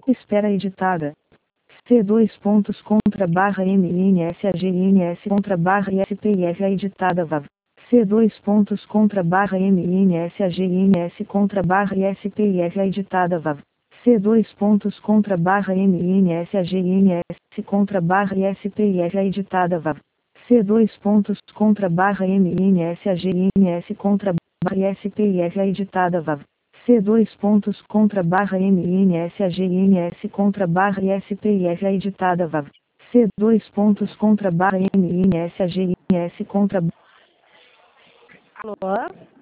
Espera editada. C dois pontos contra barra MNSAGNS contra barra ISPIF editada VAV. C dois pontos contra barra MNSAGNS contra barra ISPIF editada VAV. C dois pontos contra barra MNSAGNS contra barra ISPIF editada VAV. C dois pontos contra barra MNSAGNS contra barra ISPIF editada VAV. C dois pontos contra barra MNSAGNS contra barra ISPIF editada VAV. C dois pontos contra barra MNSAGNS contra. Alô?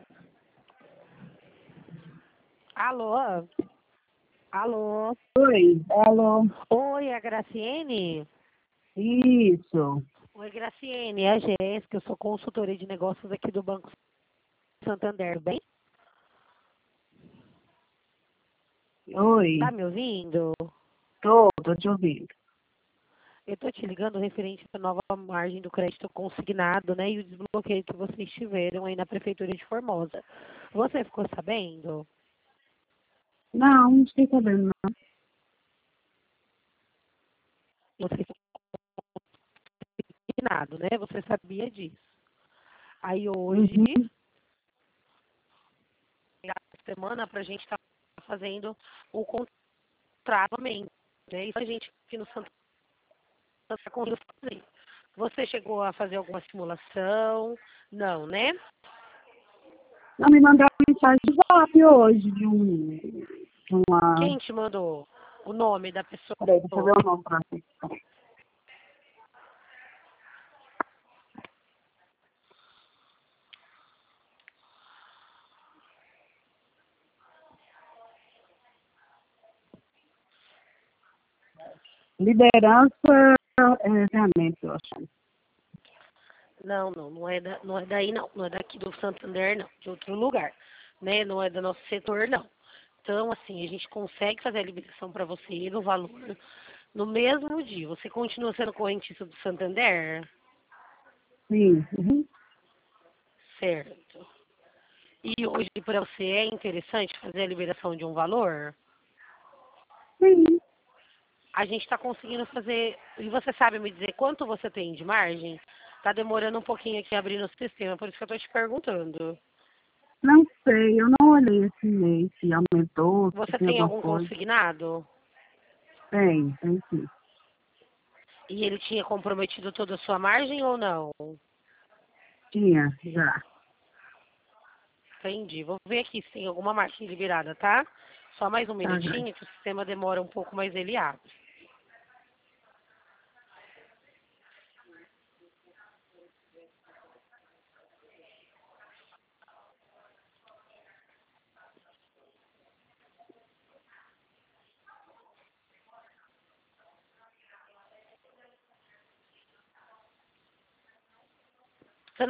Alô? Alô? Oi, alô. Oi, a Graciene? Isso. Oi, Graciene, é a Jéssica, eu sou consultora de negócios aqui do Banco Santander, bem? Oi. Tá me ouvindo? Tô te ouvindo. Eu tô te ligando referente à nova margem do crédito consignado, né, e o desbloqueio que vocês tiveram aí na Prefeitura de Formosa. Você ficou sabendo? Não fiquei sabendo, não. Você ficou consignado, né? Você sabia disso. Aí hoje, a semana, pra gente estar fazendo o contrato, né? Isso a gente aqui no Santo está conseguindo fazer. Você chegou a fazer alguma simulação? Não, né? Não, me mandaram mensagem de WhatsApp hoje de uma... Quem te mandou o nome da pessoa? Peraí, deixa eu ver o nome pra você. Liderança ferramenta, eu acho. Não é daí não. Não é daqui do Santander, não. De outro lugar. Né? Não é do nosso setor, não. Então, assim, a gente consegue fazer a liberação para você no valor no mesmo dia. Você continua sendo correntista do Santander? Sim. Certo. E hoje para você é interessante fazer a liberação de um valor? Sim. A gente está conseguindo fazer. E você sabe me dizer quanto você tem de margem? Está demorando um pouquinho aqui abrir no sistema, por isso que eu estou te perguntando. Não sei, eu não olhei esse mês, se aumentou, se Você tem tem alguma algum coisa. consignado? Tem sim. E ele tinha comprometido toda a sua margem ou não? Tinha, já. Entendi. Vou ver aqui se tem alguma margem liberada, tá? Só mais um Tá, já. minutinho que o sistema demora um pouco, mas ele abre. Você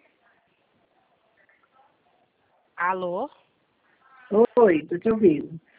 Alô? Oi, tô te ouvindo.